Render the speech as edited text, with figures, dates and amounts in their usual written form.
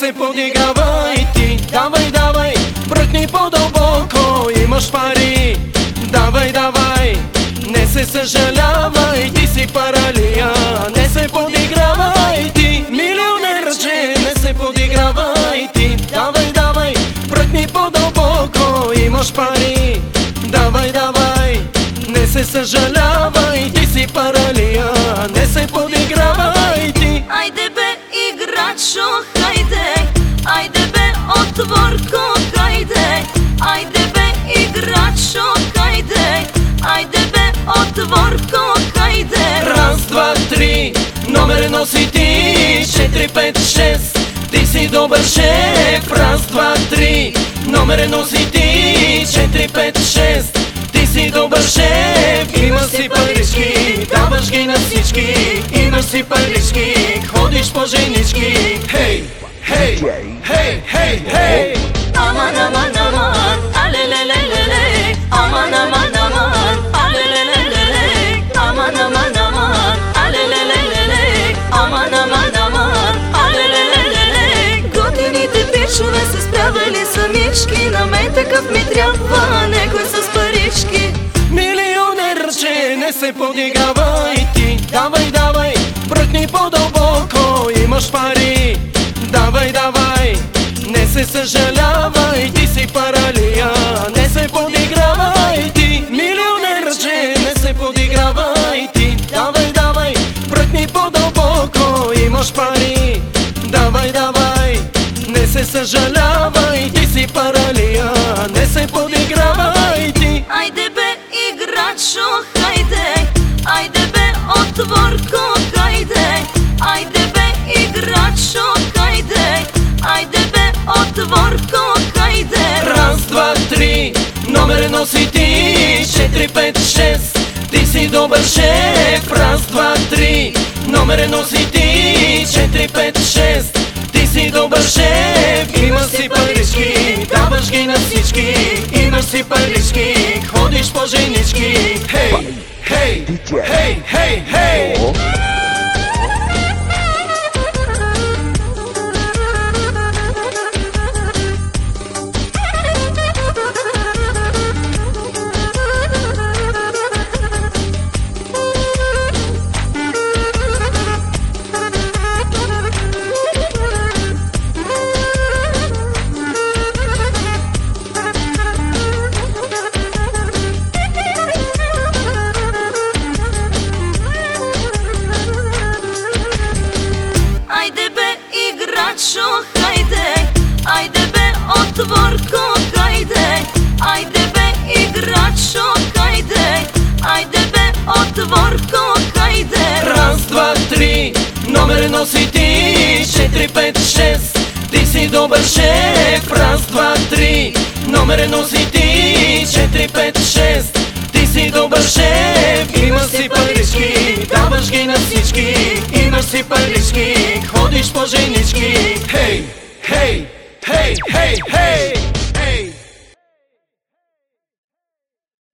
се подигравай ти. Давай, давай, бръкни по-дълбоко, имаш пари. Давай, давай, не се съжалявай, ти си паралия. Не се подигравай ти, милионерче, не се подигравай ти. Давай, давай, бръкни по-дълбоко, имаш пари. Давай, давай, не се съжалявай, ти си паралия. Не се подигравай ти. Айде бе, играчо, хайде, айде бе, отворко, хайде, айде бе, играчо, хайде, айде бе, отворко, хайде. Раз, два, три, номер едно си ти. 4, 5, 6, ти си добър шеф. Раз, два, три, номер едно си ти. 4, 5, 6, ти си добър шеф. Имаш си парички, даваш ги на всички. Имаш си парички, ходиш по женички. Хей, хей, хей, хей, хей. Аман, аман, аман, алелелелеле. Аман, аман, аман, алелелелеле. Аман, аман, аман, алелелелеле. Аман, аман, аман, алелелелеле. Готините пичове се справили самички. На мен такъв ми трябва некой с парички. Милионерче, не се подигравай ти. Давай, давай, бръкни по-дълбоко, имаш пари. Давай, давай, не се съжалявай, ти си паралия. Не се подигравай ти, милионерче, не се подигравай ти. Давай, давай, бръкни по-дълбоко, имаш пари. Давай, давай, не се съжалявай, ти си паралия. Не се подигравай ти. Айде бе, играчо, хайде, айде бе, отворко, хайде, айде бе, играчо, хайде, айде бе, отворко, хайде. Раз, два, три, номер едно си ти. 4, 5, 6, ти си добър шеф. Раз, два, три, номер едно си ти. 4, 5, 6, ти си добър шеф. Имаш си парички, даваш ги на всички. Имаш си парички, ходиш по женички. Хей, хей, хей, хей, хей. Айде бе, играчо, хайде, айде бе, отворко, хайде, айде бе, играчо, хайде, айде бе, отворко, хайде. Раз, два, три, номер едно си ти. 4, 5, 6, ти си добър шеф. Раз, два, три, номер едно си ти. 4, 5, 6, ти си добър шеф. Имаш си парички, даваш ги на всички. Имаш си парички, ходиш по женички. Хей, хей, хей, хей, хей.